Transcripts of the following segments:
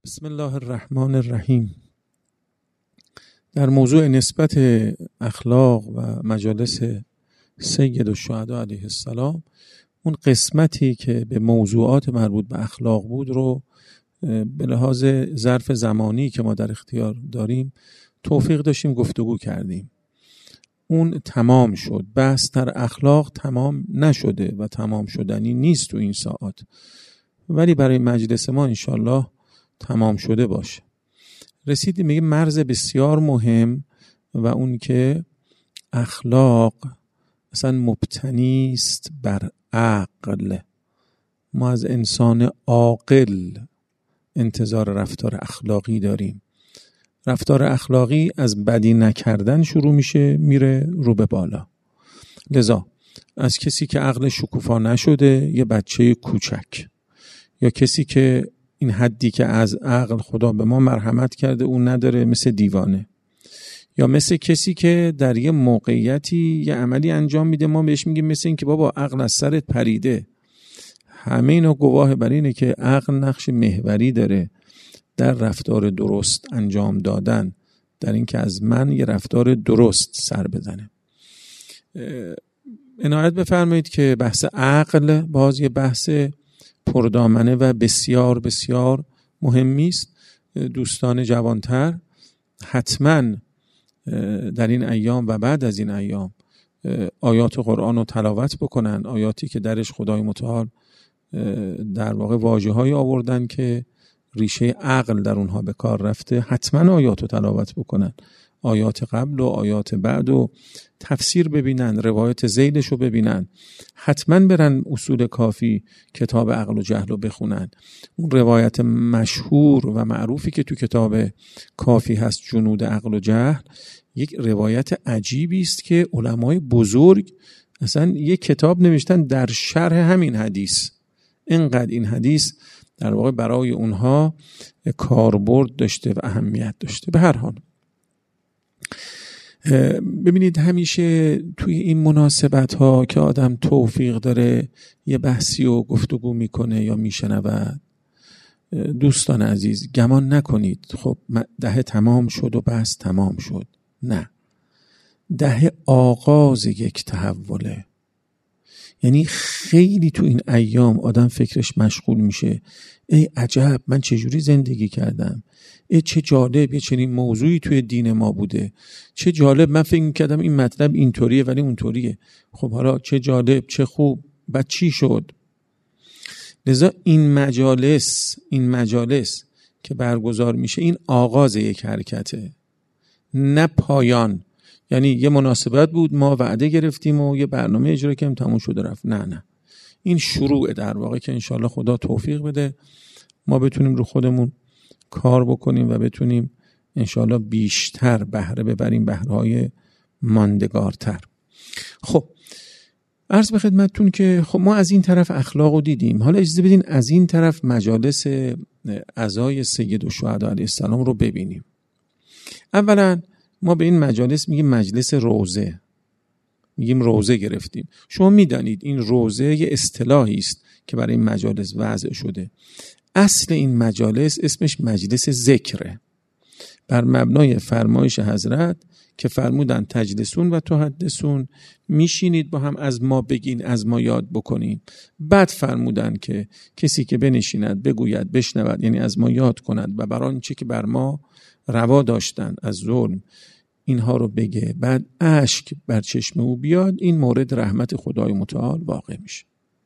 بسم الله الرحمن الرحیم. در موضوع نسبت اخلاق و مجالس سید الشهدا علیه السلام، اون قسمتی که به موضوعات مربوط به اخلاق بود رو به لحاظ ظرف زمانی که ما در اختیار داریم توفیق داشتیم گفتگو کردیم. اون تمام شد. بحث در اخلاق تمام نشده و تمام شدنی نیست تو این ساعات، ولی برای مجلس ما انشالله تمام شده باشه. رسیدیم به مرز بسیار مهم و اون که اخلاق اصلا مبتنی است بر عقل. ما از انسان عاقل انتظار رفتار اخلاقی داریم. رفتار اخلاقی از بدی نکردن شروع میشه میره رو به بالا. لذا از کسی که عقل شکوفا نشده، یه بچه کوچک، یا کسی که این حدی که از عقل خدا به ما مرحمت کرده اون نداره، مثل دیوانه، یا مثل کسی که در یه موقعیتی یه عملی انجام میده ما بهش میگیم مثل این که بابا عقل از سرت پریده. همه اینا گواه بر اینه که عقل نقش محوری داره در رفتار درست انجام دادن، در این که از من یه رفتار درست سر بزنه. عنایت بفرمایید که بحث عقل باز یه بحث پردامنه و بسیار بسیار مهمی است. دوستان جوانتر حتما در این ایام و بعد از این ایام آیات قرآن رو تلاوت بکنن، آیاتی که درش خدای متعال در واقع واژه‌هایی آوردن که ریشه عقل در اونها به کار رفته. حتما آیات رو تلاوت بکنن، آیات قبل و آیات بعد و تفسیر ببینن، روایت ذیلش رو ببینن. حتما برن اصول کافی، کتاب عقل و جهل رو بخونن. اون روایت مشهور و معروفی که تو کتاب کافی هست، جنود عقل و جهل، یک روایت عجیبی است که علمای بزرگ اصلا یک کتاب نوشتن در شرح همین حدیث. اینقدر این حدیث در واقع برای اونها کاربرد داشته و اهمیت داشته. به هر حال ببینید، همیشه توی این مناسبت ها که آدم توفیق داره یه بحثی و گفتگو میکنه یا میشنود، دوستان عزیز گمان نکنید خب ده تمام شد و بحث تمام شد. نه، ده آغاز یک تحوله. یعنی خیلی تو این ایام آدم فکرش مشغول میشه، ای عجب من چجوری زندگی کردم، ای چه جالب یه چنین موضوعی توی دین ما بوده، چه جالب من فکر میکردم این مطلب اینطوریه ولی اونطوریه. خب حالا چه جالب، چه خوب، بعد چی شد؟ لذا این مجالس که برگزار میشه این آغاز یک حرکته، نه پایان. یعنی یه مناسبت بود ما وعده گرفتیم و یه برنامه اجرا کردیم تموم شده رفت. نه، این شروع در واقع که انشالله خدا توفیق بده ما بتونیم رو خودمون کار بکنیم و بتونیم انشالله بیشتر بهره ببریم، بهرهای ماندگارتر. خب عرض به خدمتتون که خب ما از این طرف اخلاق رو دیدیم، حالا اجازه بدین از این طرف مجالس عزای سید الشهدا علیه السلام رو ببینیم. اولا ما به این مجالس میگیم مجلس روضه، میگیم روضه گرفتیم. شما میدانید این روضه یه اصطلاحی است که برای این مجالس وضع شده. اصل این مجالس اسمش مجلس ذکره، بر مبنای فرمایش حضرت که فرمودن تجلسون و تحدثون، میشینید با هم از ما بگین، از ما یاد بکنین. بعد فرمودن که کسی که بنشیند بگوید بشنود، یعنی از ما یاد کند و بر آنچه که بر ما روا داشتن از ظلم اینها رو بگه، بعد اشک بر چشم او بیاد، این مورد رحمت خدای متعال واقع میشه.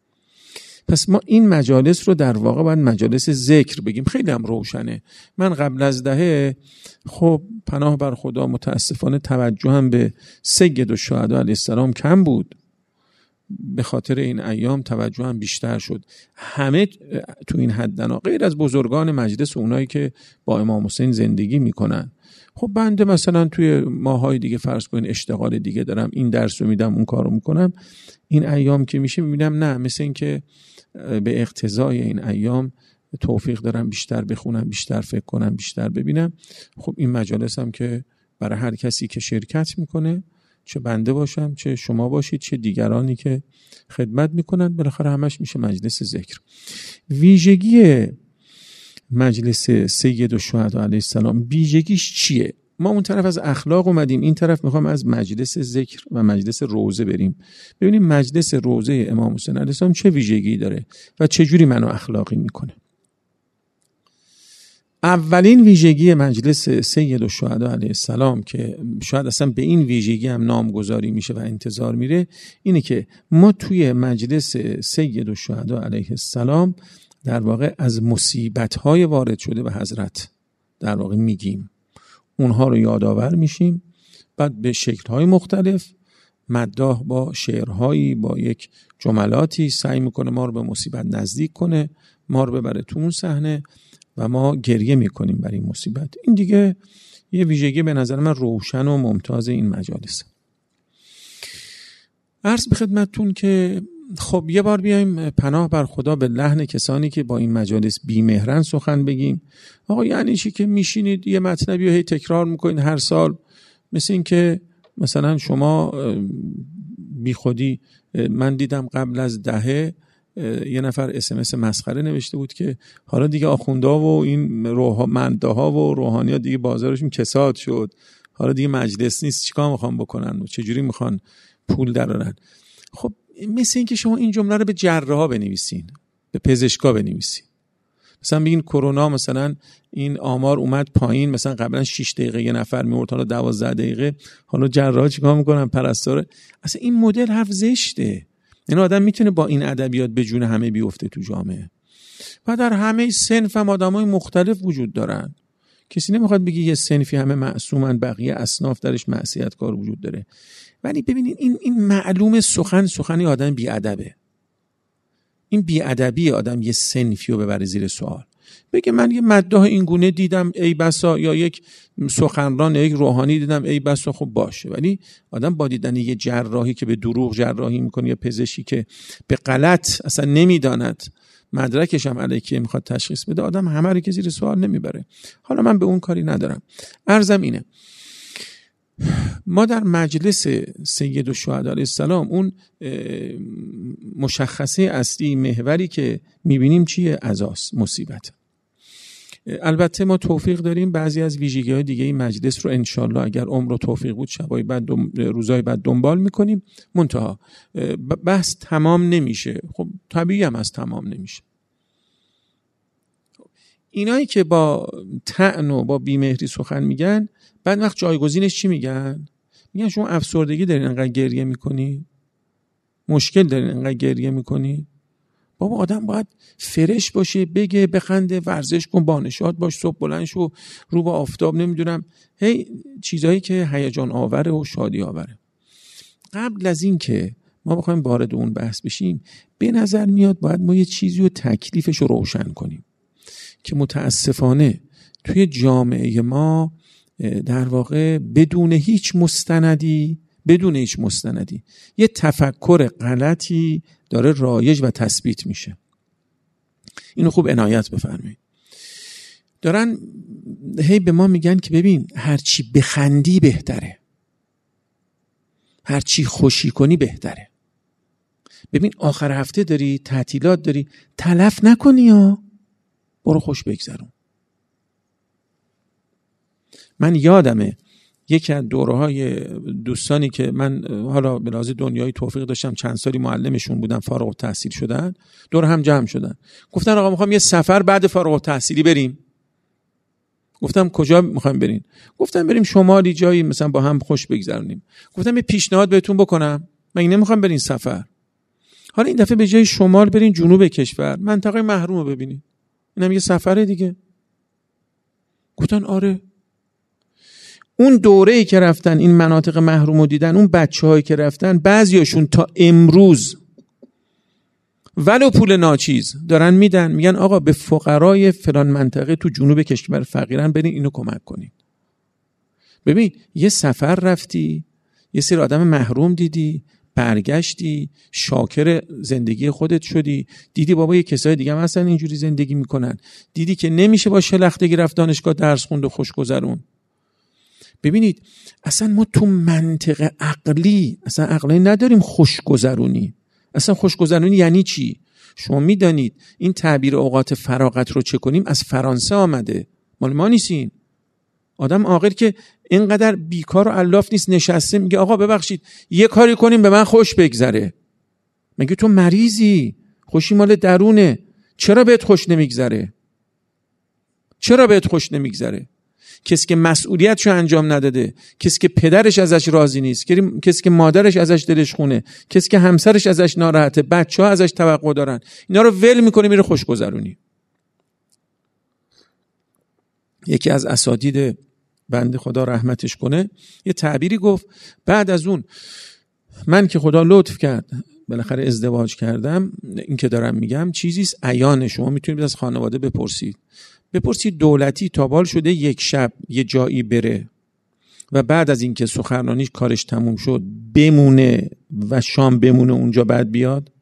پس ما این مجالس رو در واقع باید مجالس ذکر بگیم. خیلی هم روشنه. من قبل از دهه خب پناه بر خدا متاسفانه توجهم به سید الشهدا علیه السلام کم بود، به خاطر این ایام توجهم بیشتر شد. همه تو این حدنا غیر از بزرگان مجلس و اونایی که با امام حسین زندگی میکنن. خب بنده مثلا توی ماهای دیگه فرض کنین اشتغال دیگه دارم، این درس رو میدم اون کار رو میکنم، این ایام که میشه میبینم نه، مثل این که به اقتضای این ایام توفیق دارم بیشتر بخونم، بیشتر فکر کنم، بیشتر ببینم. خب این مجالس هم که برای هر کسی که شرکت میکنه، چه بنده باشم، چه شما باشید، چه دیگرانی که خدمت میکنن، بالاخره همش میشه مجلس ذکر. ویژگی مجلس سید الشهدا علیه السلام ویژگیش چیه؟ ما اون طرف از اخلاق اومدیم، این طرف میخوام از مجلس ذکر و مجلس روضه بریم، ببینیم مجلس روضه امام حسین علیه السلام چه ویژگی داره و چه جوری منو اخلاقی میکنه. اولین ویژگی مجلس سید الشهدا علیه السلام که شاید اصلا به این ویژگی هم نامگذاری میشه و انتظار میره، اینه که ما توی مجلس سید الشهدا علیه السلام در واقع از مصیبت‌های وارد شده به حضرت در واقع میگیم، اونها رو یادآور میشیم، بعد به شکل‌های مختلف مداح با شعرهایی با یک جملاتی سعی میکنه ما رو به مصیبت نزدیک کنه، ما رو ببره تو اون صحنه و ما گریه میکنیم برای این مصیبت. این دیگه یه ویژگی به نظر من روشن و ممتاز این مجالس. عرض به خدمتتون که خب یه بار بیایم پناه بر خدا به لحن کسانی که با این مجالس بی‌مهرن سخن بگیم. آقا یعنی چی که میشینید یه مطلبی رو هی تکرار میکنید هر سال، مثل این که مثلا شما بی خودی، من دیدم قبل از دهه یه نفر اسمس مسخره نوشته بود که حالا دیگه آخوندا و این منداها و روحانی‌ها دیگه بازارشون کساد شد، حالا دیگه مجلس نیست، چیکار میخوان بکنن و چجوری میخوان پول درارن. خب مثل این که شما این جمله رو به جراحا بنویسین، به پزشکا بنویسین، مثلا بگین کرونا مثلا این آمار اومد پایین، مثلا قبلا 6 دقیقه یه نفر میمرد حالا 12 دقیقه، حالا جراحا چیکار میکنن؟ پرستار. اصلا این مدل حرف زشته. این آدم میتونه با این ادبیات به جون همه بیفته تو جامعه و در همه صنف هم آدمای مختلف وجود دارن. کسی نمیخواد بگه یه صنفی همه معصومن بقیه اصناف درش معصیتکار وجود داره، ولی ببینید این معلومه سخنی آدم بی‌ادبه. این بی‌ادبی آدم یه صنفی رو ببره زیر سوال، بگه من یه مداح این گونه دیدم ای بسا، یا یک سخنران یک روحانی دیدم ای بسا، خب باشه، ولی آدم با دیدن یه جراحی که به دروغ جراحی میکنه یا پزشکی که به غلط اصلا نمیداند مدرکش هم علیه میخواد تشخیص بده، آدم همه رو که زیر سوال نمیبره. حالا من به اون کاری ندارم. عرضم اینه ما در مجلس سید الشهدا علیه السلام اون مشخصه اصلی محوری که میبینیم چیه؟ عزاست، مصیبت. البته ما توفیق داریم بعضی از ویژگی‌های دیگه این مجلس رو انشالله اگر عمر و توفیق بود شبای بعد روزای بعد دنبال میکنیم. منتها بحث تمام نمیشه، خب طبیعی هم از تمام نمیشه. اینایی که با طعن و با بیمهری سخن میگن، بعد وقت جایگزینش چی میگن؟ میگن شما افسردگی دارین انقدر گریه میکنی؟ مشکل دارین انقدر گریه میکنی؟ بابا آدم باید فرش باشه، بگه، بخنده، ورزش کن، بانشاد باش، صبح بلند شو، رو به آفتاب، نمیدونم هی چیزایی که هیجان آوره و شادی آوره. قبل از این که ما بخوایم وارد اون بحث بشیم، به نظر میاد باید ما یه چیزی رو تکلیفش رو روشن کنیم که متاسفانه توی جامعه ما در واقع بدون هیچ مستندی یه تفکر غلطی داره رایج و تثبیت میشه. اینو خوب عنایت بفرمایید. دارن هی به ما میگن که ببین هرچی بخندی بهتره، هرچی خوشی کنی بهتره. ببین آخر هفته داری تعطیلات داری، تلف نکنی ها، برو خوش بگذرون. من یادمه یکی از دوره‌های دوستانی که من حالا به لحاظ دنیایی توفیق داشتم چند سالی معلمشون بودم، فارغ التحصیل شدن، دور هم جمع شدن، گفتن آقا میخوام یه سفر بعد فارغ التحصیلی بریم. گفتم کجا میخوایم برین؟ گفتم بریم شمالی جایی مثلا با هم خوش بگذرونیم. گفتم یه پیشنهاد بهتون بکنم، من نمیخوام برین سفر، حالا این دفعه به جای شمال برین جنوب کشور، منطقه محروم رو ببینین، اینم یه سفره دیگه. گفتن آره. اون دوره‌ای که رفتن این مناطق محروم رو دیدن، اون بچه‌هایی که رفتن، بعضیاشون تا امروز ولو پول ناچیز دارن میدن، میگن آقا به فقرای فلان منطقه تو جنوب کشور فقیرن، برین اینو کمک کنین. ببین یه سفر رفتی، یه سری آدم محروم دیدی، برگشتی، شاکر زندگی خودت شدی، دیدی بابا یه کسای دیگه هم اصلا اینجوری زندگی میکنن، دیدی که نمیشه با شلختگی رفت دانشگاه درس خوند و خوش گذرون. ببینید اصلا ما تو منطق عقلی اصلا عقلی نداریم خوشگذرونی. اصلا خوشگذرونی یعنی چی؟ شما میدانید این تعبیر اوقات فراغت رو چه کنیم از فرانسه آمده، مال ما نیستین. آدم عاقل که اینقدر بیکار و الاف نیست نشسته میگه آقا ببخشید یه کاری کنیم به من خوش بگذره. مگه تو مریضی؟ خوشی مال درونه. چرا بهت خوش نمیگذره؟ چرا بهت خوش نمیگذره؟ کسی که مسئولیتشو انجام نداده، کسی که پدرش ازش راضی نیست، کسی که مادرش ازش دلش خونه، کسی که همسرش ازش ناراحته، بچه‌ها ازش توقع دارن، اینا رو ول میکنه میره خوشگذرونی. یکی از اساتید بنده خدا رحمتش کنه یه تعبیری گفت، بعد از اون من که خدا لطف کرد بالاخره ازدواج کردم، این که دارم میگم چیزیست عیانه، شما میتونید از خانواده بپرسید دولتی تا بال شده یک شب یه جایی بره و بعد از اینکه سخنرانیش کارش تموم شد بمونه و شام بمونه اونجا بعد بیاد؟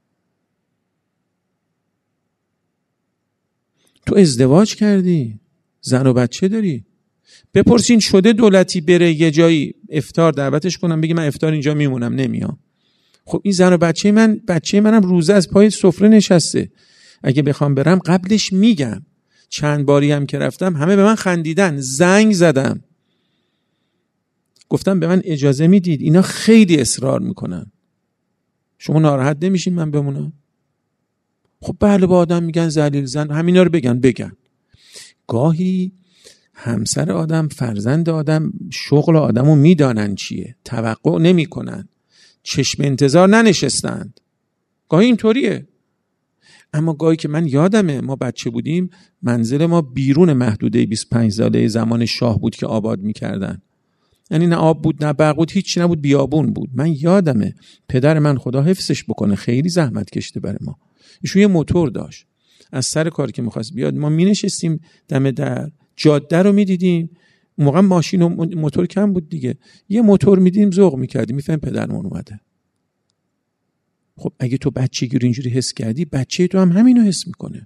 تو ازدواج کردی، زن و بچه داری، بپرسین شده دولتی بره یه جایی افطار دعوتش کنم بگی من افطار اینجا میمونم نمیام؟ خب این زن و بچه منم روزه از پای سفره نشسته، اگه بخوام برم قبلش میگم. چند باری هم که رفتم همه به من خندیدن، زنگ زدم گفتم به من اجازه میدید؟ اینا خیلی اصرار میکنن، شما ناراحت نمیشین من بمونم؟ خب بله، با آدم میگن ذلیل زن، همینا رو بگن. گاهی همسر آدم، فرزند آدم، شغل آدمو میدانن چیه، توقع نمیکنن، چشم انتظار ننشستند. گاهی اینطوریه. اما گاهی که من یادمه ما بچه بودیم منزل ما بیرون محدوده 25 ساله زمان شاه بود که آباد میکردن، یعنی نه آب بود نه برق بود، هیچ نبود، بیابون بود. من یادمه پدر من خدا حفظش بکنه خیلی زحمت کشته برای ما، ایشون یه موتور داشت، از سر کار که میخواست بیاد ما مینشستیم دم در، جاده رو میدیدیم، اون موقع ماشین و موتور کم بود دیگه، یه موتور میدیدیم ذوق میکردیم، میفهم پدرمون اومده. خب اگه تو بچگی رو اینجوری حس کردی، بچه تو هم همینو حس میکنه.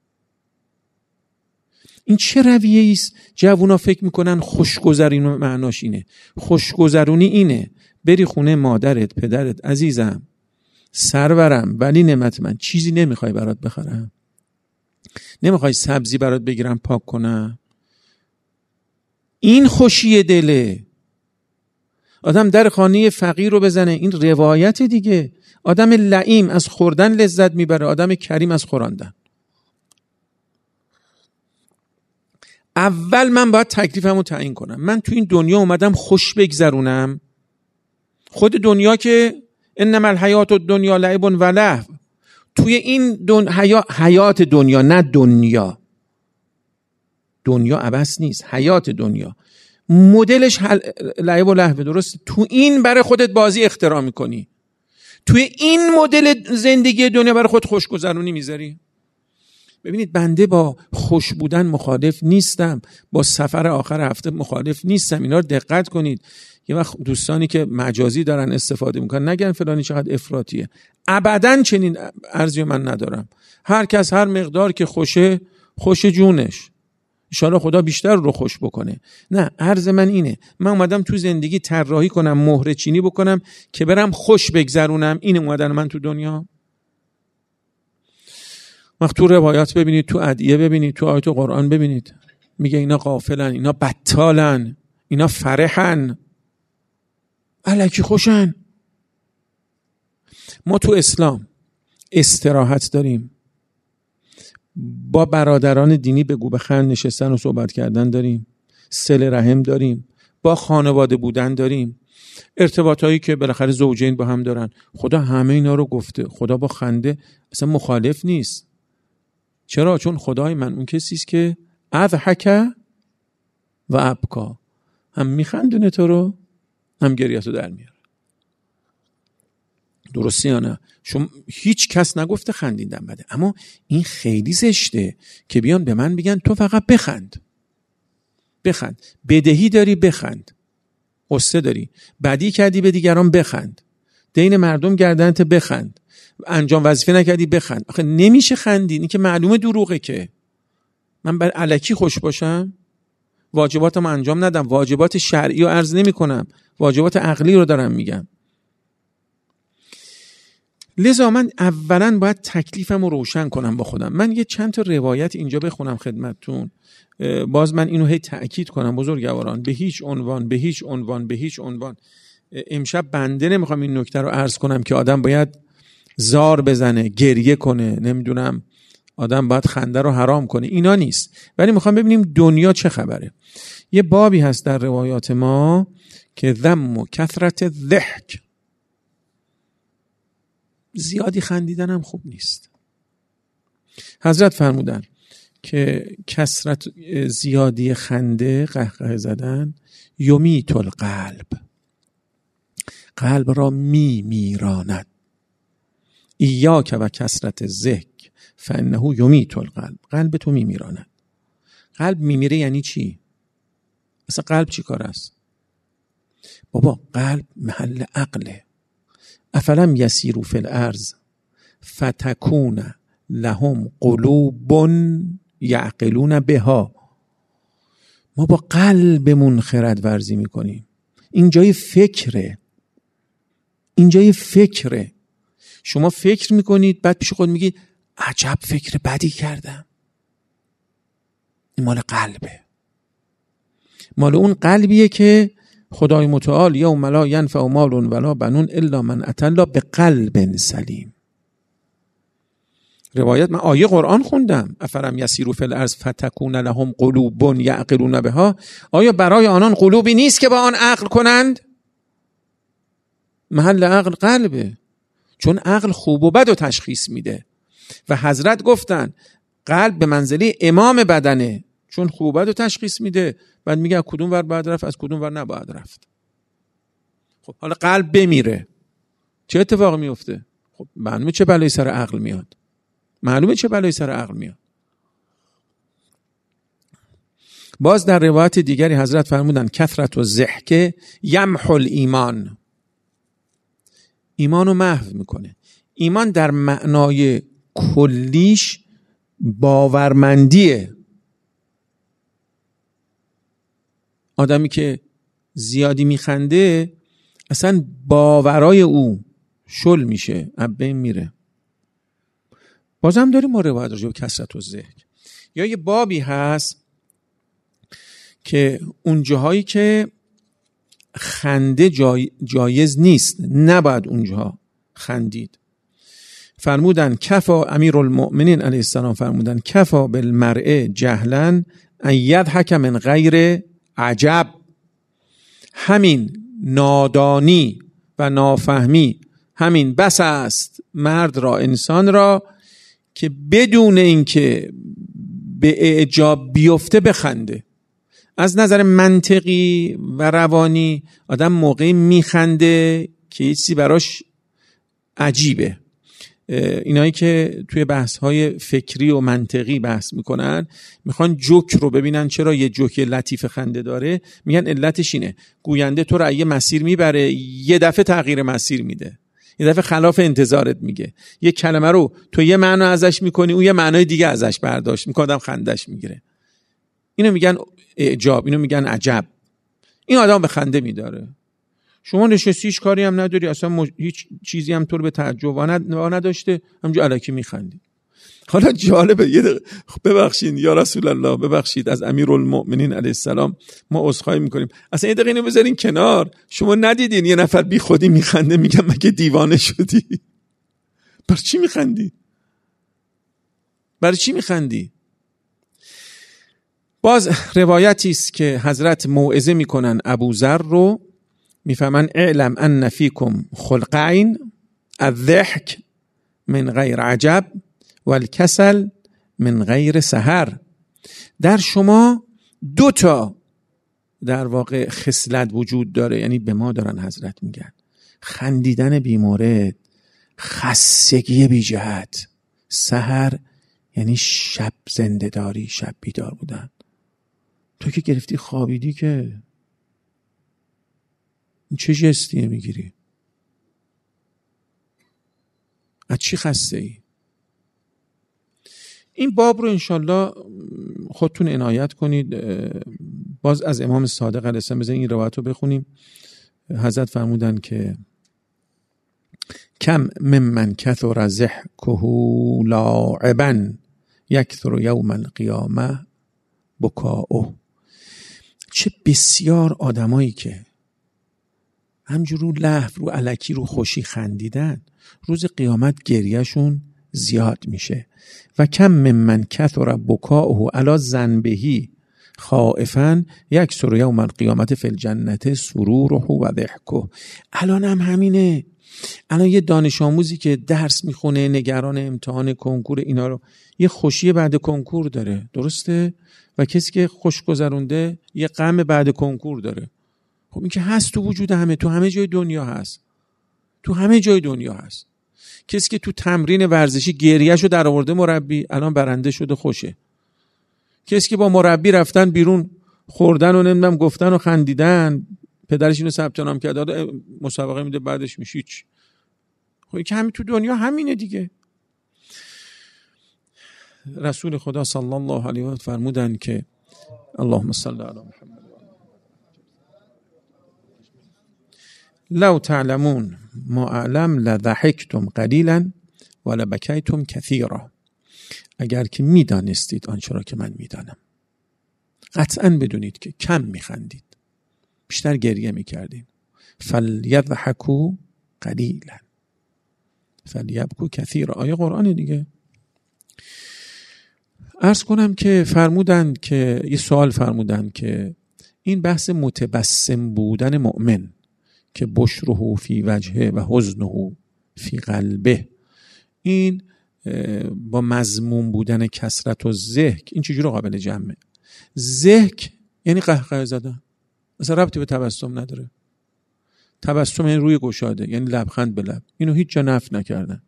این چه رویه‌ای است جوونا فکر میکنن خوشگذرونی معناش اینه؟ خوشگذرونی اینه بری خونه مادرت، پدرت، عزیزم، سرورم، ولی نعمت من، چیزی نمیخوای برات بخرم؟ نمیخوای سبزی برات بگیرم پاک کنم؟ این خوشی دله. آدم در خانه فقیر رو بزنه، این روایت دیگه. آدم لئیم از خوردن لذت میبره، آدم کریم از خوراندن. اول من باید تکلیفمو تعیین کنم. من تو این دنیا اومدم خوش بگذرونم. خود دنیا که انما الحیات الدنیا لعب و لهو، توی این حیات دنیا، نه دنیا عبث نیست، حیات دنیا مدلش لعب و لهو، درست؟ تو این برای خودت بازی اختراع میکنی، توی این مدل زندگی دنیا برای خود خوشگذرونی میذاری. ببینید بنده با خوش بودن مخالف نیستم، با سفر آخر هفته مخالف نیستم، اینا رو دقت کنید. یه وقت دوستانی که مجازی دارن استفاده میکنن نگن فلانی چقدر افراطیه، ابداً چنین ارزی من ندارم. هر کس هر مقدار که خوش جونش، انشاءالله خدا بیشتر رو خوش بکنه. نه، عرض من اینه، من اومدم تو زندگی طراحی کنم، مهره چینی بکنم که برم خوش بگذرونم. این اومدن من تو دنیا. وقت تو روایات ببینید، تو ادعیه ببینید، تو آیات قرآن ببینید، میگه اینا غافلن، اینا بطالن، اینا فرحن، الکی خوشن. ما تو اسلام استراحت داریم، با برادران دینی بگو بخند نشستن و صحبت کردن داریم، صله رحم داریم، با خانواده بودن داریم، ارتباطایی که بالاخره زوجین با هم دارن. خدا همه اینا رو گفته. خدا با خنده اصلا مخالف نیست. چرا؟ چون خدای من اون کسی است که اضحک و ابکا، هم میخندونه تو رو هم گریه‌تو در میاره. درسته یا نه؟ شما هیچ کس نگفته خندیدن بده، اما این خیلی زشته که بیان به من بگن تو فقط بخند. بدهی داری بخند، قصه داری، بدی کردی به دیگران بخند، دین مردم گردنت بخند، انجام وظیفه نکردی بخند. آخه نمیشه خندید، این که معلومه دروغه. که من بر الکی خوش باشم، واجباتم انجام ندم، واجبات شرعی رو عرض نمی کنم، واجبات عقلی رو دارم میگم. لذا من اولا باید تکلیفم رو روشن کنم با خودم. من یه چند تا روایت اینجا بخونم خدمتتون، باز من اینو هی تأکید کنم بزرگواران، به هیچ عنوان امشب بنده نمیخوام این نکته رو عرض کنم که آدم باید زار بزنه، گریه کنه، نمیدونم آدم باید خنده رو حرام کنه، اینا نیست، ولی میخوام ببینیم دنیا چه خبره. یه بابی هست در روایات ما که ذم و کثرت الضحک، زیادی خندیدن هم خوب نیست. حضرت فرمودن که کثرت زیادی خنده، قهقه زدن، یمیت القلب، قلب را میراند. ایاک و کثرت الضحک فانه یمیت القلب، قلب تو میراند. قلب میمیره یعنی چی؟ اصلا قلب چی کار است؟ بابا قلب محل عقله. افلم یسیروا فی الارض فتکون لهم قلوب یعقلون بها. ما با قلبمون خرد ورزی میکنیم. این جای فکره، این جای فکره. شما فکر میکنید بعد پیش خود میگید عجب فکر بدی کردم. این مال قلبه، مال اون قلبیه که خدای متعال یوم لا ینفع مال ولا بنون الا من اتى الله بقلب سلیم. روایت، من آیه قرآن خوندم، افلم یسیروا فی الارض فتکون لهم قلوب یعقلون بها. آیا برای آنان قلوبی نیست که با آن عقل کنند؟ محل عقل قلبه، چون عقل خوب و بد رو تشخیص میده و حضرت گفتن قلب به منزله امام بدنه، چون خوب و بد رو تشخیص میده، بعد میگه از کدوم ور باید رفت، از کدوم ور نباید رفت. خب حالا قلب بمیره چه اتفاقی میفته؟ خب معلومه چه بلایی سر عقل میاد، باز در روایت دیگری حضرت فرمودن کثرت الضحک یمحو الایمان، ایمانو محو میکنه. ایمان در معنای کلیش باورمندیه. آدمی که زیادی میخنده اصلا باورای او شل میشه، از بین میره. بازم داریم ما روایت راجع به کثرت الضحک. یا یه بابی هست که اون جاهایی که خنده جایز نیست، نباید اونجا خندید. فرمودن کفا، امیرالمؤمنین علیه السلام فرمودن کفا بالمرء جهلا ان یضحک من غیر عجب. همین نادانی و نافهمی، همین بس است مرد را، انسان را، که بدون اینکه به اعجاب بیفته بخنده. از نظر منطقی و روانی آدم موقعی میخنده که یه چیزی براش عجیبه. اینایی که توی بحث‌های فکری و منطقی بحث میکنن میخوان جوک رو ببینن چرا یه جوک لطیف خنده داره، میگن علتش اینه گوینده تو رو یه مسیر میبره، یه دفعه تغییر مسیر میده، یه دفعه خلاف انتظارت میگه، یه کلمه رو تو یه معنی ازش میکنی اون یه معنای دیگه ازش برداشت میکنه، آدم خندش میگیره. اینو میگن اعجاب، اینو میگن عجب. این آدم به خنده میداره. شما نشستی هیچ کاری هم نداری، اصلا هیچ چیزی هم تو رو به تعجب نداشته، همونجا الکی میخندی. حالا جالبه، ببخشید یا رسول الله، ببخشید از امیرالمؤمنین علیه السلام ما عذرخواهی میکنیم، اصلا یه دقیقه اینو بذارین کنار. شما ندیدین یه نفر بی خودی میخنده، میگم مگه دیوانه شدی؟ برای چی میخندی؟ برای چی میخندی؟ باز روایتی است که حضرت موعظه میکنن ابوذر رو، میفهمن اعلم ان فیکم خلقین، الضحک من غیر عجب والکسل من غیر سحر. در شما 2 در واقع خصلت وجود داره، یعنی به ما دارن حضرت میگن، خندیدن بیمورد، خستگی بی جهت، سحر یعنی شب زنده داری، شب بیدار بودن. تو که گرفتی خوابیدی که این چه جستیه میگیری؟ از چی خسته ای؟ این باب رو انشالله خودتون عنایت کنید. باز از امام صادق علیه السلام بزنید این روایت رو بخونیم. حضرت فرمودن که کم ممن کثر ضحکه لاعبا یکثر یوم القیامه بکاؤه. چه بسیار آدمایی که همجور رو لهو، رو الکی، رو خوشی خندیدن، روز قیامت گریهشون زیاد میشه. و کم ممن کثر بکاؤه علی ذنبه خائفا یکثر یوم القیامت فی الجنة سروره و ضحکه. الان هم همینه. الان یه دانش آموزی که درس میخونه، نگران امتحان کنکور اینا رو، یه خوشی بعد کنکور داره، درسته؟ و کسی که خوش گذرونده یه غم بعد کنکور داره. خب این که هست تو وجود همه، تو همه جای دنیا هست، تو همه جای دنیا هست. کسی که تو تمرین ورزشی گریهشو در آورده مربی، الان برنده شده خوشه. کسی که با مربی رفتن بیرون، خوردن و نمیدونم گفتن و خندیدن، پدرش اینو ثبت نام کرده، مسابقه میده، بعدش میشه هیچ. خب که همین تو دنیا همینه دیگه. رسول خدا صلی الله علیه و آله فرمودن که اللهم صل علی محمد لو تعلمون ما اعلم لضحکتم قلیلا ولبکیتم کثیرا. اگر که میدانستید آنچه را که من میدانم، قطعا بدونید که کم میخندید، بیشتر گریه میکردید. فلیضحکوا قلیلا فلیبکوا کثیرا. آیه قرآن دیگه. عرض کنم که فرمودند که یه سوال فرمودند که این بحث متبسم بودن مؤمن که بشره فی وجهه و حزنه فی قلبه، این با مذموم بودن کثرت و ضحک، این چجوری قابل جمعه؟ ضحک یعنی قهقه زدن، اصلا ربطی به تبسم نداره. تبسم یعنی روی گشاده، یعنی لبخند به لب، اینو هیچ جا نفی نکردن.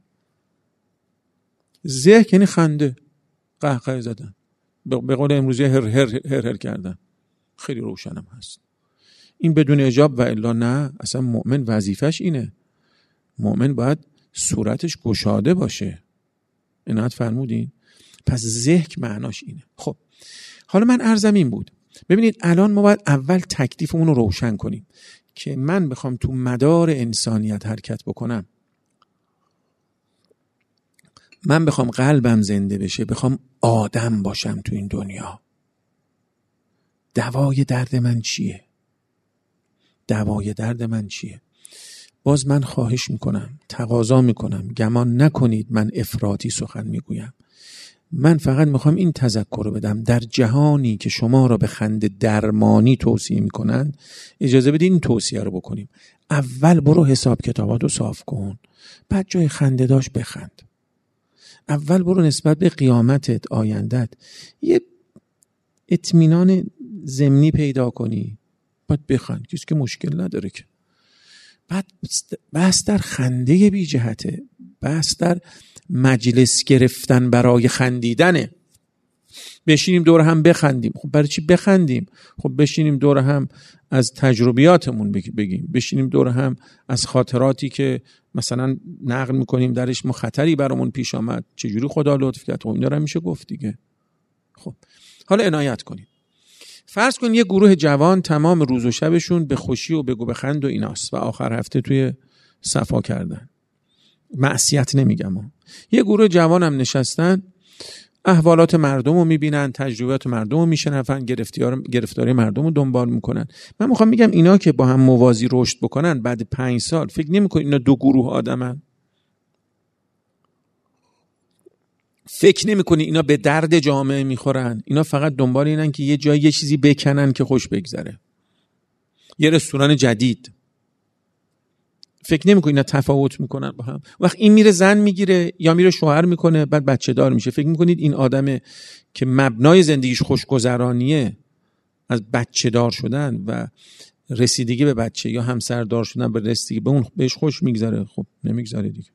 ضحک یعنی خنده، قهقه زدن، به قول امروزی هر هر هر هر کردن. خیلی روشنم هست این بدون اجاب. و الا نه، اصلا مؤمن وظیفش اینه. مؤمن باید صورتش گشاده باشه. عنایت فرمودین؟ پس ضحک معناش اینه. خب حالا من عرضم این بود، ببینید الان ما باید اول تکلیفمون رو روشن کنیم که من بخوام تو مدار انسانیت حرکت بکنم، من بخوام قلبم زنده بشه، بخوام آدم باشم تو این دنیا، دوای درد من چیه؟ دوای درد من چیه؟ باز من خواهش میکنم، تقاضا میکنم، گمان نکنید من افراطی سخن میگویم. من فقط میخوام این تذکر رو بدم، در جهانی که شما را به خنده درمانی توصیه میکنن، اجازه بدید این توصیه رو بکنیم. اول برو حساب کتابات رو صاف کن، بعد جای خنده داشت بخند. اول برو نسبت به قیامتت، آیندت، یه اطمینان ضمنی پیدا کنی، بعد بخند. کسی که مشکل نداره که. بعد بحث در خنده بی جهته، بحث در مجلس گرفتن برای خندیدنه. بشینیم دور هم بخندیم. خب برای چی بخندیم؟ خب بشینیم دور هم از تجربیاتمون بگیم، بشینیم دور هم از خاطراتی که مثلا نقل میکنیم درش ما خطری برامون پیش آمد، چجوری خدا لطف کرد. خب اینا رو میشه گفت دیگه. خب حالا عنایت کنیم. فرض کن یه گروه جوان تمام روز و شبشون به خوشی و بگو بخند و ایناست و آخر هفته توی صفا کردن. معصیت نمیگم. یه گروه جوان هم نشستن، احوالات مردم رو میبینن، تجربیات مردم رو میشنفن، گرفتاری مردم رو دنبال میکنن. من میخوام میگم اینا که با هم موازی رشد بکنن، بعد 5 سال فکر نمیکنی اینا دو گروه آدمن؟ فکر نمیکنی اینا به درد جامعه میخورن؟ اینا فقط دنبال اینن که یه جایی یه چیزی بکنن که خوش بگذره، یه رستوران جدید. فکر نمیکنی اینا تفاوت میکنن با هم؟ وقت این میره زن میگیره یا میره شوهر میکنه، بعد بچه دار میشه، فکر میکنید این آدمه که مبنای زندگیش خوشگذرانیه از بچه دار شدن و رسیدگی به بچه یا همسر دار شدن به رسیدگی به اون بهش خوش میگذره؟ خب نمیگذره دیگه.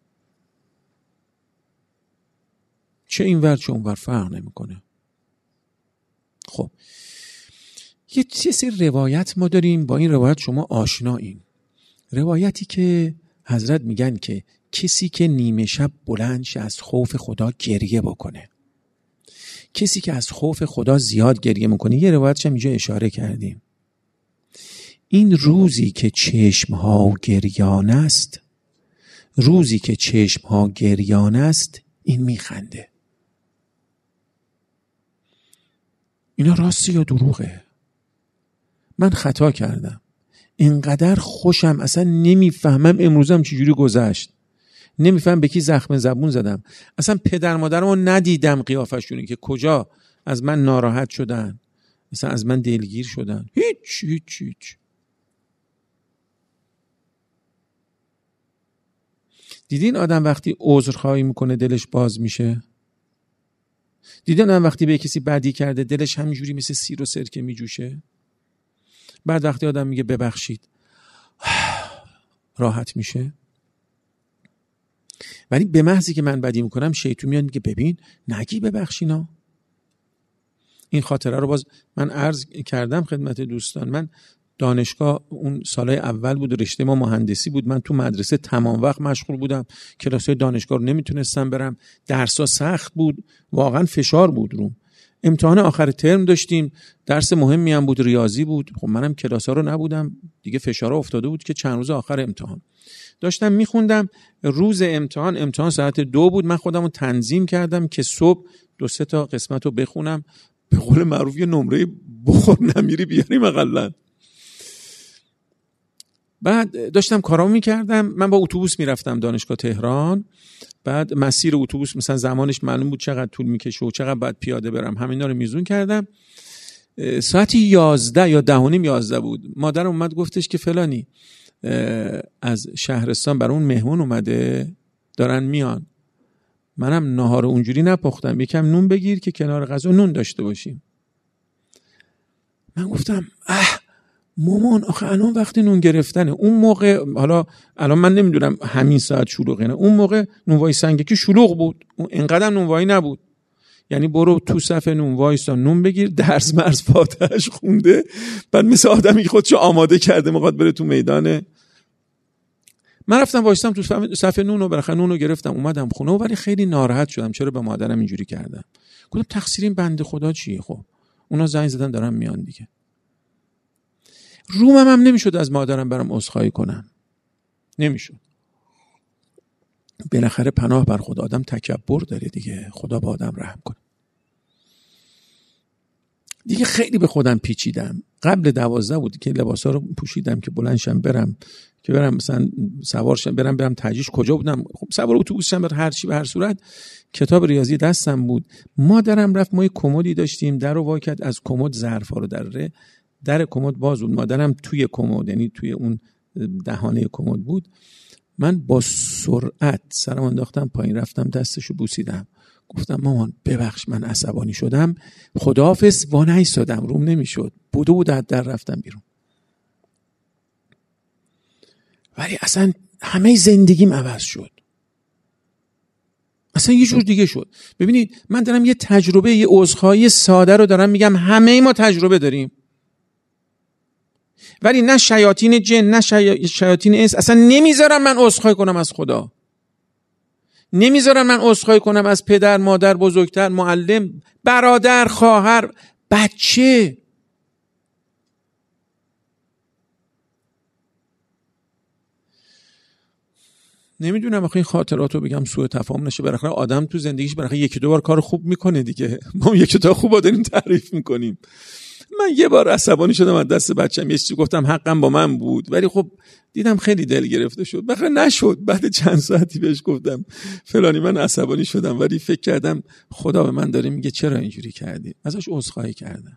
چه اینور چه اونور فرق نمیکنه. خب یه چیزی روایت ما داریم، با این روایت شما آشنایین. روایتی که حضرت میگن که کسی که نیمه شب بلند شه از خوف خدا گریه بکنه، کسی که از خوف خدا زیاد گریه میکنه، یه روایتش هم اینجا اشاره کردیم، این روزی که چشمها گریان است روزی که چشم ها گریان است این میخنده. اینا راسته یا دروغه؟ من خطا کردم، اینقدر خوشم، اصلا نمیفهمم امروزم چجوری گذشت، نمیفهم به کی زخم زبون زدم، اصلا پدر مادرمو ندیدم قیافشونی که کجا از من ناراحت شدن، مثلا از من دلگیر شدن، هیچ. دیدین آدم وقتی عذرخواهی میکنه دلش باز میشه؟ دیدین آدم وقتی به کسی بدی کرده دلش همینجوری مثل سیر و سرکه میجوشه؟ بعد وقتی آدم میگه ببخشید راحت میشه. ولی به محضی که من بدی میکنم شیطون میاد میگه ببین نگی ببخشینا. این خاطره رو باز من عرض کردم خدمت دوستان. من دانشگاه اون سالهای اول بود، رشته ما مهندسی بود، من تو مدرسه تمام وقت مشغول بودم، کلاسای دانشگاه رو نمیتونستم برم، درس‌ها سخت بود، واقعا فشار بود روم. امتحان آخر ترم داشتیم، درس مهمی هم بود، ریاضی بود. خب منم کلاس‌ها رو نبودم دیگه، فشار افتاده بود که چند روز آخر امتحان داشتم میخوندم. روز امتحان ساعت 2 بود. من خودم رو تنظیم کردم که صبح 2-3 تا قسمت رو بخونم، به قول معروف یه نمره بخور نمیری بیاریم اقلا. بعد داشتم کارامو میکردم. من با اتوبوس میرفتم دانشگاه تهران. بعد مسیر اتوبوس مثلا زمانش معلوم بود چقدر طول میکشه و چقدر باید پیاده برم، همینا رو میزون کردم. ساعت 11 یا 10:30 بود. مادرم اومد گفتش که فلانی از شهرستان برای اون مهمون اومده دارن میان. منم ناهار اونجوری نپختم، یکم نون بگیر که کنار غذا نون داشته باشیم. من گفتم مامان آخه الان وقتی نون گرفتنه. اون موقع، حالا الان من نمیدونم همین ساعت شلوغه نه، اون موقع نونوایی سنگکی شلوغ بود، اون اینقدر نونوایی نبود. یعنی برو تو صف نون وایسا نون بگیر، درس مرز فاتحه‌اش خونده، بعد مثل آدمی که خودشو آماده کرده میخواد بره تو میدان. من رفتم وایسام تو صف نون و بالاخره نون رو گرفتم اومدم خونه. ولی خیلی ناراحت شدم چرا به مادرم اینجوری کردم. گفتم تقصیر این بنده خدا چیه؟ خب اونا زنگ زدن دارن میان دیگه. رومم هم نمیشد از مادرم برام عذرخواهی کنم، نمیشد. بالاخره پناه بر خدا، آدم تکبر داره دیگه، خدا با آدم رحم کنه. دیگه خیلی به خودم پیچیدم. قبل 12 بود که لباسا رو پوشیدم که بلندشم برم مثلا سوارشم برم تجیش. کجا بودم؟ خب سوار اتوبوسشم بر هر چی، به هر صورت کتاب ریاضی دستم بود. مادرم رفت، ما یه کمدی داشتیم، در رو وا کرد، از کمد ظرفا رو در کمد باز بود. مادرم توی کمد، یعنی توی اون دهانه کمد بود. من با سرعت سرم انداختم پایین، رفتم دستشو بوسیدم، گفتم مامان ببخش من عصبانی شدم، خداحافظ. وانایستادم، روم نمیشد، بود در رفتم بیرون. ولی اصلا همه زندگیم عوض شد، اصلا یه جور دیگه شد. ببینید من دارم یه تجربه، یه عذرخواهی ساده رو دارم میگم. همه ما تجربه داریم، ولی نه شیاطین جن نه شیاطین انس اصلا نمیذارم من عذرخواهی کنم از خدا، نمیذارم من عذرخواهی کنم از پدر، مادر، بزرگتر، معلم، برادر، خواهر، بچه. نمیدونم آخه این خاطراتو بگم سوء تفاهم نشه. بالاخره آدم تو زندگیش بالاخره 1-2 بار کار خوب میکنه دیگه. ما 1-2 تا خوبا داریم تعریف میکنیم. من یه بار عصبانی شدم از دست بچه‌م، یه چیزی گفتم حقم با من بود، ولی خب دیدم خیلی دل گرفته شد. بالاخره نشد. بعد چند ساعتی بهش گفتم فلانی من عصبانی شدم، ولی فکر کردم خدا به من داره میگه چرا اینجوری کردی. ازش عذرخواهی کردم.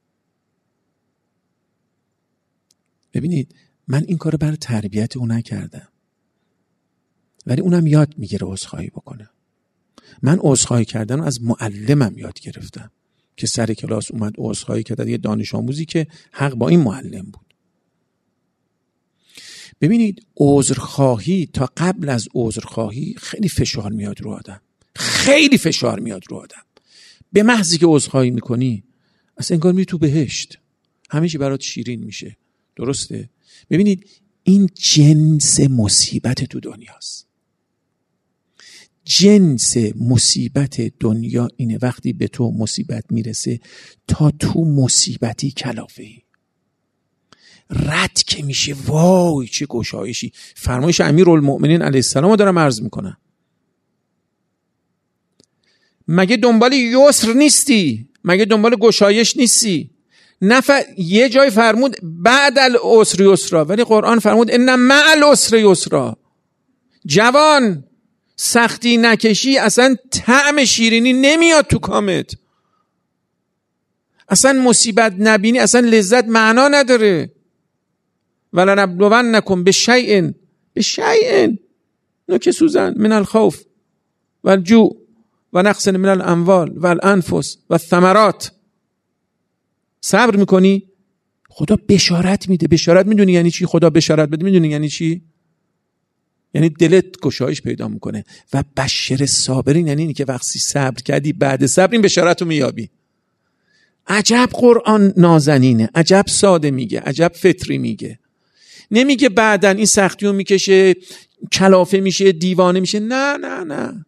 ببینید من این کارو برای تربیت اون نکردم، ولی اونم یاد میگیره عذرخواهی بکنه. من عذرخواهی کردن از معلمم یاد گرفتم که سر کلاس اومد عذرخواهی کرد، یه دانش آموزی که حق با این معلم بود. ببینید عذرخواهی تا قبل از عذرخواهی خیلی فشار میاد رو آدم، خیلی فشار میاد رو آدم. به محضی که عذرخواهی میکنی اصلا انگار میری تو بهشت، همه چی برات شیرین میشه. درسته؟ ببینید این جنس مصیبت تو دنیاست. جنس مصیبت دنیا اینه وقتی به تو مصیبت میرسه تا تو مصیبتی کلافه‌ای. رد که میشه، وای چه گشایشی. فرمایش امیرالمؤمنین علیه السلام رو دارم عرض میکنم. مگه دنبال یسر نیستی؟ مگه دنبال گشایش نیستی؟ یه جای فرمود بعد العسر یسرا، ولی قرآن فرمود ان مع العسر یسرا. جوان سختی نکشی اصلا طعم شیرینی نمیاد تو کامت، اصلا مصیبت نبینی اصلا لذت معنا نداره. ولنبلونکم بشیء نوک سوزن من الخوف والجوع و نقص من الاموال والانفس والثمرات. صبر میکنی خدا بشارت میده. بشارت میدونی یعنی چی؟ خدا بشارت بده میدونی یعنی چی؟ یعنی دلت گشایش پیدا میکنه. و بشر صابرین یعنی اینی که وقتی صبر کردی بعد صبر این بشارت رو مییابی. عجب قرآن نازنینه، عجب ساده میگه، عجب فطری میگه. نمیگه بعدن این سختی رو میکشه کلافه میشه دیوانه میشه. نه.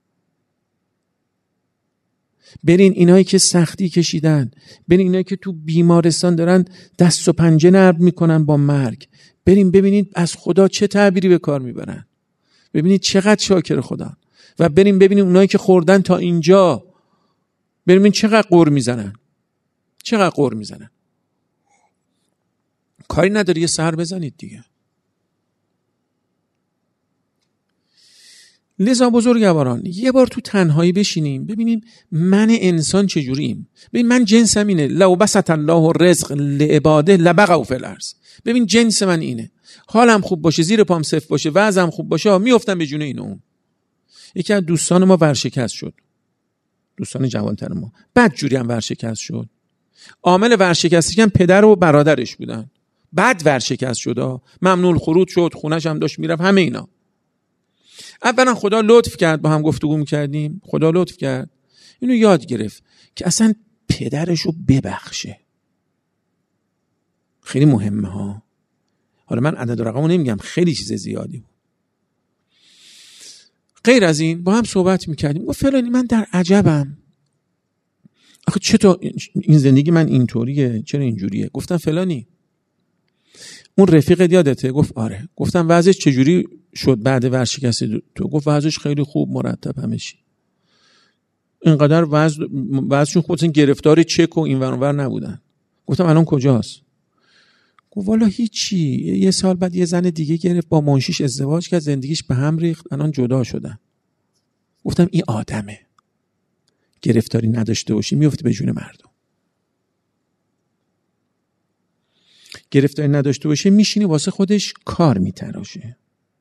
برین اینایی که سختی کشیدن، برین اینایی که تو بیمارستان دارن دست و پنجه نرم میکنن با مرگ، برین ببینید از خدا چه تعبیری به کار میبرن، ببینید چقدر شاکر خدا. و برین ببینید اونایی که خوردن تا اینجا، برین چقدر قر میزنن. کاری نداره یه سر بزنید دیگه. لذا بزرگواران یه بار تو تنهایی بشینیم ببینیم من انسان چجوریم. ببین من جنسم اینه، لو بسط الله الرزق لعباده لبغوا فی الارض. ببین جنس من اینه، حالم خوب باشه، زیر پام صفر باشه، وضعم خوب باشه، میافتم به جون این اون. یکی از دوستان ما ورشکست شد، دوستان جوانتر ما، بدجوری هم ورشکست شد. عامل ورشکستگی هم پدر و برادرش بودن. بعد ورشکست شد، ممنوع الخروج شد، خونش هم داشت میرفت، همه اینا. اولا خدا لطف کرد، با هم گفتگو میکردیم، خدا لطف کرد اینو یاد گرفت که اصلا پدرشو ببخشه. خیلی مهمه ها. حالا من عدد و رقمو نمیگم، خیلی چیز زیادی بود. غیر از این با هم صحبت میکردیم، گفت فلانی من در عجبم، آخه چطور این زندگی من اینطوریه، چرا اینجوریه؟ گفتم فلانی اون رفیقت یادته؟ گفت آره. گفتم وضعش چجوری شد بعد ورشکستی تو؟ گفت وضعش خیلی خوب، مرتب همشی. اینقدر وضعشون خوب، گرفتار چک و این ور اون ور نبودن. گفتم الان کجاست؟ گفت والا هیچی، یه سال بعد یه زن دیگه گرفت، با منشیش ازدواج کرد، زندگیش به هم ریخت، الان جدا شدن. گفتم این آدمه، گرفتاری نداشته باشی میفته به جون مردم. گرفتاری نداشته باشه میشینه واسه خودش کار میتراشه.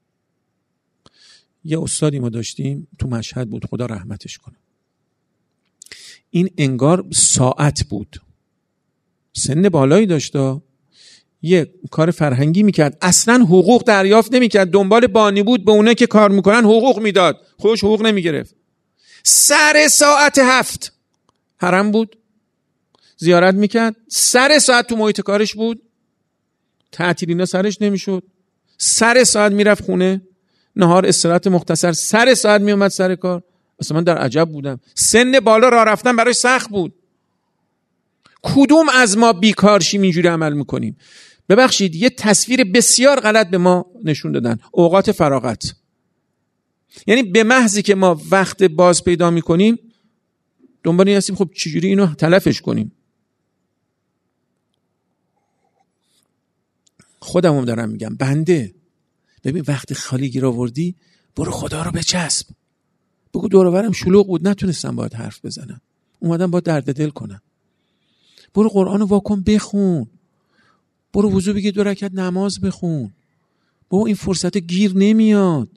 یه استادی ما داشتیم تو مشهد بود، خدا رحمتش کنه. این انگار ساعت بود، سن بالایی داشته، یه کار فرهنگی میکرد، اصلا حقوق دریافت نمیکرد، دنبال بانی بود، به اونه که کار میکنن حقوق میداد، خودش حقوق نمیگرفت. سر ساعت 7 حرم بود، زیارت میکرد، سر ساعت تو محیط کارش بود، تعطیلینا سرش نمیشد، سر ساعت میرفت خونه، نهار استراحت مختصر، سر ساعت میومد سر کار. اصلا من در عجب بودم، سن بالا راه رفتن براش سخت بود. کدوم از ما بیکارشیم اینجوری عمل میکنیم؟ ببخشید یه تصویر بسیار غلط به ما نشون دادن، اوقات فراغت. یعنی به محضی که ما وقت باز پیدا میکنیم دنبال این هستیم خب چجوری اینو تلفش کنیم. خودمم دارم میگم، بنده ببین وقتی خالی گیر آوردی برو خدا رو بچسب، بگو دور و برم شلوغ بود نتونستم باهات حرف بزنم، اومدم با درد دل کنم. برو قرآن رو واکن بخون، برو وضو بگیر 2 رکعت نماز بخون. بابا این فرصت گیر نمیاد.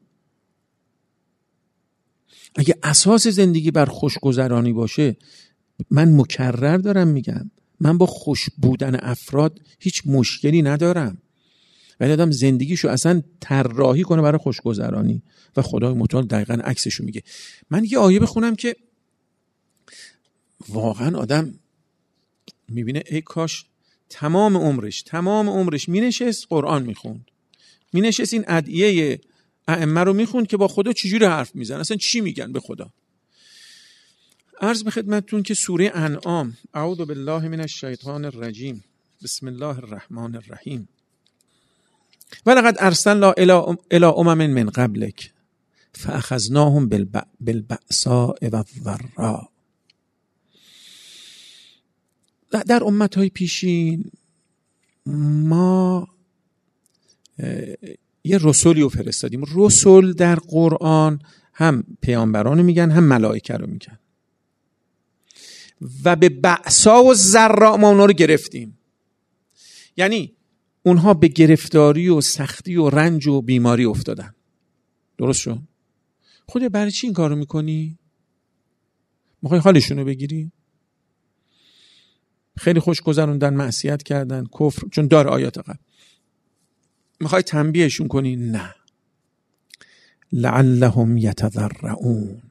اگه اساس زندگی بر خوشگذرانی باشه، من مکرر دارم میگم، من با خوش بودن افراد هیچ مشکلی ندارم، ولی آدم زندگیشو اصلا طراحی کنه برای خوشگذرانی و خدای متعال دقیقاً عکسشو میگه. من یه آیه بخونم که واقعا آدم میبینه ای کاش تمام عمرش مینشست قرآن میخوند، مینشست این ادعیه ائمه رو میخوند که با خدا چجوری حرف میزن، اصلا چی میگن به خدا. عرض به خدمتتون که سوره انعام، اعوذ بالله من الشیطان الرجیم، بسم الله الرحمن الرحیم. ولقد ارسلنا الی امم من قبلک فاخذناهم بالبأساء والضراء. در امتهای پیشین ما یه رسولی رو فرستادیم. رسول در قرآن هم پیامبران میگن هم ملائکه رو میگن و به بأسا و ضراء ما اونا رو گرفتیم. یعنی اونها به گرفتاری و سختی و رنج و بیماری افتادن. درست شد؟ خودت برای چی این کارو میکنی؟ میخوای حالشونو بگیری؟ خیلی خوش گذروندن، معصیت کردن، کفر، چون داره آیات قبل. میخوای تنبیهشون کنی؟ نه. لعلهم یتضرعون،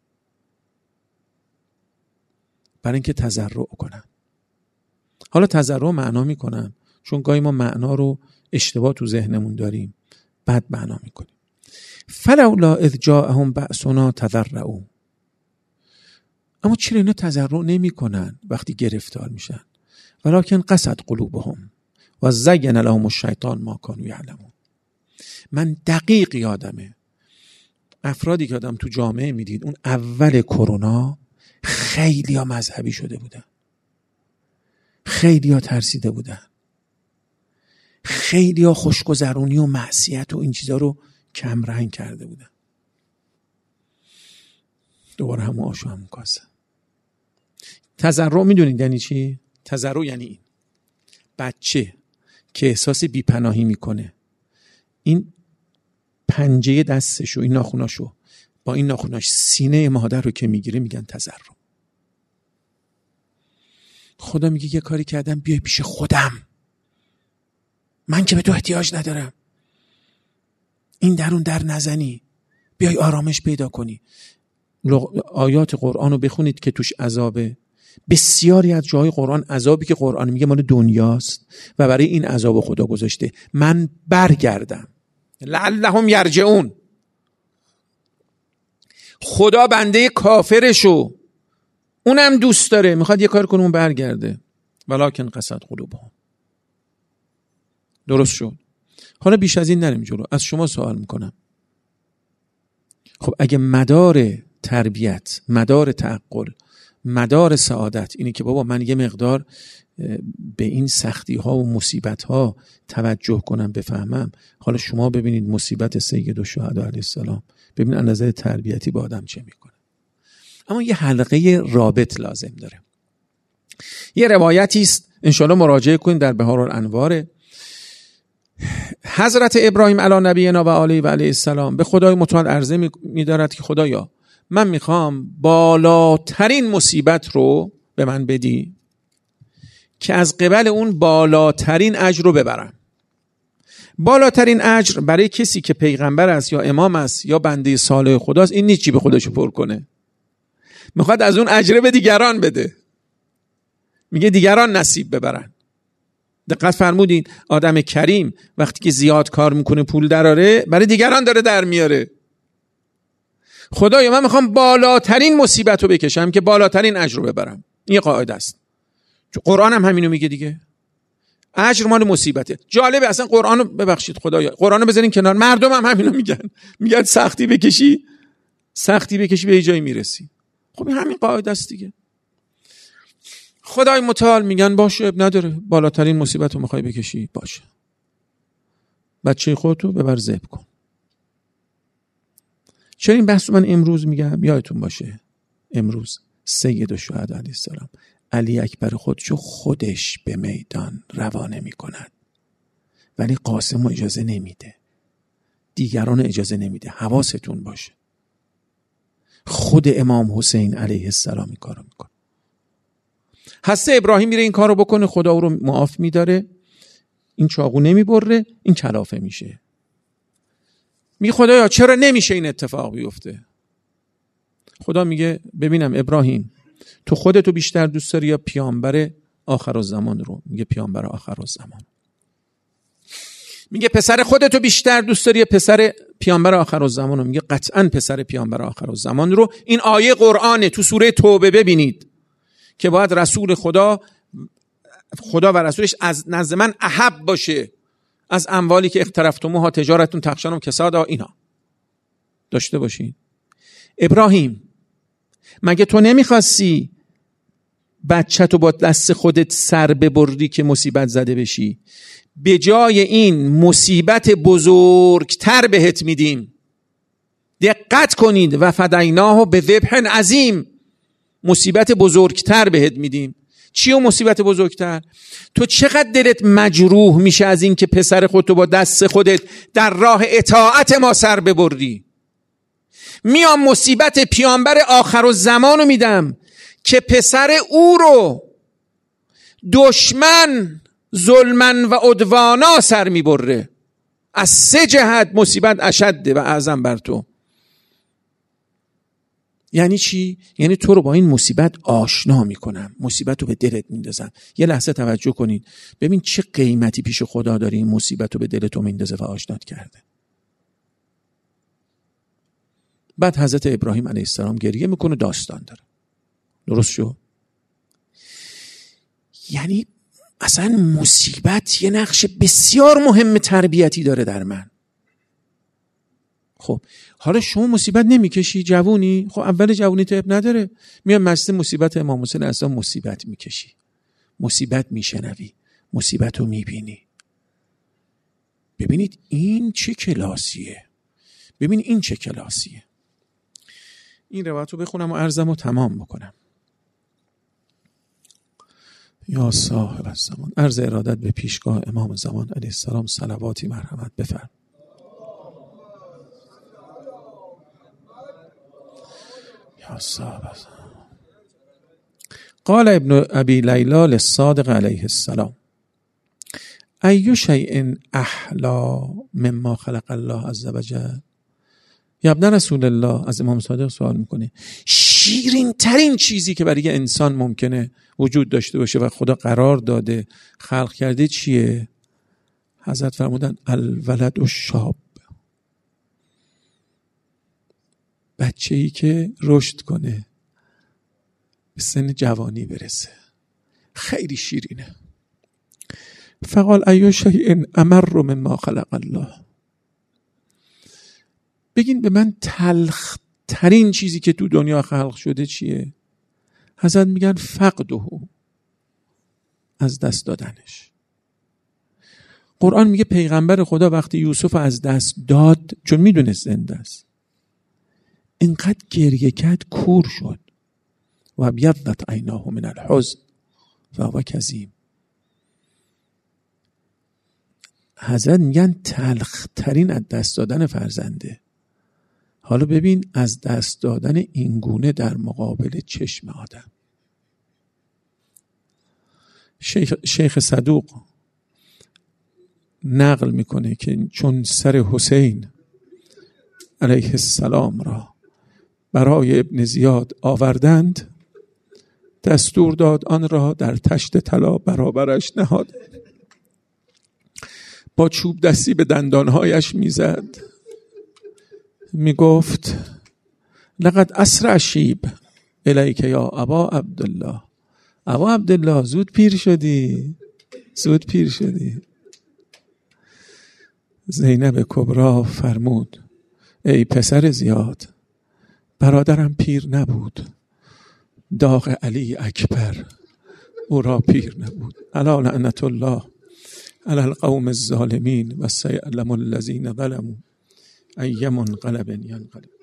برای اینکه تضرع کنن. حالا تضرع معنا میکنم چون گاهی ما معنا رو اشتباه تو ذهنمون داریم، بد معنا میکنیم. فلولا اذ جاءهم بأسنا تضرعوا. اما چرا اینا تضرع نمی کنن وقتی گرفتار میشن؟ ولکن قست قلوبهم و زین لهم الشیطان ما کانوا یعلمون. من دقیق یادمه افرادی که آدم تو جامعه میدید اون اول کرونا خیلی ها مذهبی شده بودن، خیلی ها ترسیده بودن، خیلی ها خوشگذرونی و معصیت و این چیزا رو کم رنگ کرده بودن. دوباره همون آشو همون کاسه. تضرع میدونید یعنی چی؟ تضرع یعنی این: بچه که احساس بیپناهی میکنه، این پنجه دستشو، این ناخوناشو با این ناخوناش سینه مادر رو که میگیره میگن تضرع. خدا میگه یه کاری کردم، بیای پیش خودم، من که به تو احتیاج ندارم، این درون در نزنی، بیای آرامش پیدا کنی. آیات قرآن رو بخونید که توش عذابه. بسیاری از جای قرآن عذابی که قرآن میگه مال دنیاست و برای این عذاب خدا گذاشته. من برگردم لعلهم یرجعون. خدا بنده کافرشو اونم دوست داره، میخواد یه کار کنه اون برگرده. ولکن قست قلوبهم. درست شد. حالا بیش از این نریم جلو. از شما سوال میکنم، خب اگه مدار تربیت، مدار تعقل، مدار سعادت اینه که بابا من یه مقدار به این سختی ها و مصیبت ها توجه کنم، بفهمم. حالا شما ببینید مصیبت سید الشهدا علیه السلام، ببینید از نظر تربیتی با آدم چه میکنه. اما یه حلقه رابط لازم داره. یه روایتی است انشالله مراجعه کنید در بهار الانوار. حضرت ابراهیم علی نبینا و علیه و علیه السلام به خدای متعال عرضه می‌دارد که خدایا من میخوام بالاترین مصیبت رو به من بدی که از قبل اون بالاترین اجر رو ببرم. بالاترین اجر برای کسی که پیغمبر است یا امام است یا بنده صالح خداست این نیست چی به خودشو پر کنه، میخواد از اون اجره به دیگران بده. میگه دیگران نصیب ببرن. دقت فرمودین آدم کریم وقتی که زیاد کار میکنه پول دراره برای دیگران داره در میاره. خدایا من میخوام بالاترین مصیبت رو بکشم که بالاترین اجر رو ببرم. این قاعده است. قرآن هم همینو میگه دیگه. اجر مال مصیبته. جالبه اصلا قرآن رو ببخشید خدایا قرآن رو بذارین کنار، مردم هم همینو میگن سختی بکشی به یه جایی میرسی. خب همین قاعده است دیگه. خدای متعال میگن باشه اب نداره، بالاترین مصیبت رو میخوای بکشی باشه، بچه خودتو ببر ذبح کن. چرا این بحث من امروز میگم؟ یادتون باشه امروز سید الشهدا علیه السلام علی اکبر خودش به میدان روانه میکند، ولی قاسم اجازه نمیده، دیگران اجازه نمیده. حواستون باشه خود امام حسین علیه السلام این کارو میکنه. حضرت ابراهیم میره این کارو بکنه، خدا او رو معاف میداره، این چاقو نمیبره، این کلافه میشه. میگه خدایا چرا نمیشه این اتفاق بیفته؟ خدا میگه ببینم ابراهیم تو خودتو بیشتر دوست داری یا پیامبر آخرالزمان رو؟ میگه پیامبر آخرالزمان. میگه پسر خودتو بیشتر دوست داری یا پسر پیامبر آخرالزمان رو؟ میگه قطعا پسر پیامبر آخرالزمان رو. این آیه قرآنه، تو سوره توبه ببینید که باید رسول خدا خدا و رسولش از نزد من احب باشه از اموالی که اقترفتموها تجارتون تخشون کسادا، اینا داشته باشین. ابراهیم مگه تو نمیخواستی بچه‌تو با دست خودت سر ببری که مصیبت زده بشی؟ به جای این مصیبت بزرگتر بهت میدیم. دقت کنید، و فدیناه به ذبح عظیم، مصیبت بزرگتر بهت میدیم. چیه مصیبت بزرگتر؟ تو چقدر دلت مجروح میشه از این که پسر خودتو با دست خودت در راه اطاعت ما سر ببری. میام مصیبت پیامبر آخرالزمانو میدم که پسر او رو دشمن ظلمن و عدوانا سر میبره. از 3 جهت مصیبت اشده و اعظم بر تو. یعنی چی؟ یعنی تو رو با این مصیبت آشنا میکنم، مصیبت رو به دلت میندازم. یه لحظه توجه کنید، ببین چه قیمتی پیش خدا داری این مصیبت رو به دلت میندازه و آشنات کرده. بعد حضرت ابراهیم علیه السلام گریه میکنه، داستان داره. درست شد؟ یعنی اصلا مصیبت یه نقش بسیار مهم تربیتی داره در من. خب حالا شما مصیبت نمیکشی، جوونی، خب اول جوونی تو اب نداره، میام مسجد مصیبت امام حسین اصلا مصیبت میکشی، مصیبت میشنوی، مصیبت رو میبینی. ببینید این چه کلاسیه، ببین این چه کلاسیه. این روایت رو بخونم و عرضم رو تمام بکنم. یا صاحب الزمان، عرض ارادت به پیشگاه امام زمان علیه السلام صلواتی مرحمت بفرم. یا صاحب الزمان. قال ابن ابی لیلی للصادق علیه السلام ای شیء احلا مما خلق الله عز وجل. یا ابن رسول الله، از امام صادق سوال میکنه شیرین ترین چیزی که برای انسان ممکنه وجود داشته باشه و خدا قرار داده خلق کرده چیه؟ حضرت فرمودن الولد الشاب، بچه‌ای که رشد کنه به سن جوانی برسه. خیلی شیرینه. فقال ای شیء امر مما خلق الله. بگین به من تلخ ترین چیزی که تو دنیا خلق شده چیه؟ حضرت میگن فقده، از دست دادنش. قرآن میگه پیغمبر خدا وقتی یوسف از دست داد، چون میدونست زنده است، اینقدر گریه کرد کور شد و ابیضت عیناه من الحزن فهو کظیم. حضرت میگن تلخ ترین از دست دادن فرزنده. حالا ببین از دست دادن این گونه در مقابل چشم آدم. شیخ صدوق نقل میکنه که چون سر حسین علیه السلام را برای ابن زیاد آوردند، دستور داد آن را در تشت طلا برابرش نهاد، با چوب دستی به دندانهایش میزد، میگفت لقد اسرع شیب الیک یا ابا عبدالله. ابا عبدالله زود پیر شدی، زود پیر شدی. زینب کبرا فرمود ای پسر زیاد، برادرم پیر نبود، داغ علی اکبر او را پیر نبود. الا لعنت الله علی القوم الظالمین و سیعلم الذین ظلموا ای منقلب ینقلب.